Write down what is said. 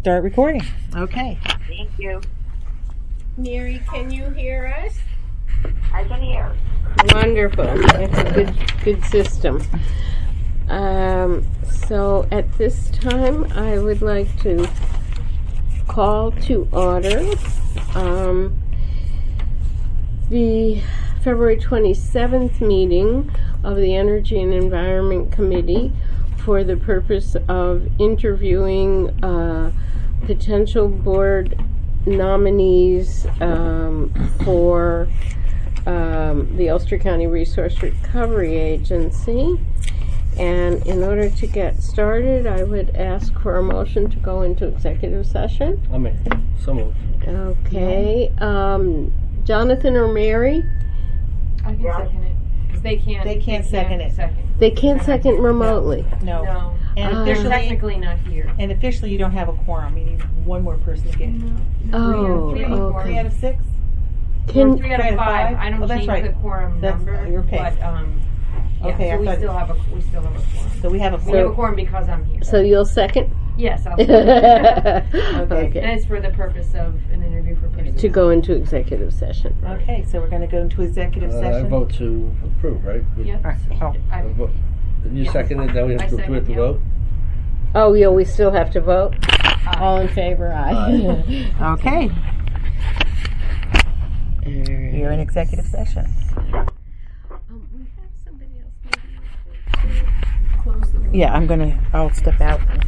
start recording. Okay. Thank you. Mary, can you hear us? I can hear. Wonderful. That's a good system. So at this time, I would like to call to order the February 27th meeting of the Energy and Environment Committee for the purpose of interviewing potential board nominees for the Ulster County Resource Recovery Agency. And in order to get started, I would ask for a motion to go into executive session. I'll make so moved. Okay. Jonathan or Mary? I can second it. Because they can't second it. They can't second remotely. No. And They're officially, technically not here. and officially, you don't have a quorum. You need one more person to get. Oh, Three okay. out of 6. Can 3 out of 5. I don't Oh, that's change right. the quorum That's- number. you're okay. But Okay, I so we thought- still have a quorum. So we have a We have a quorum. quorum because I'm here. so you'll second? Yes, I'll Okay. And it's for the purpose of an interview for personnel. To go into executive session. Okay, so we're going to go into executive I session. vote to approve, right? Yep. All right. Oh. I vote. You Yes. seconded, then we have I to do it second, to yeah. vote? Oh, yeah, we still have to vote? All in favor, aye. Okay, you're in executive session. We have somebody else maybe to close the Yeah, I'll step out.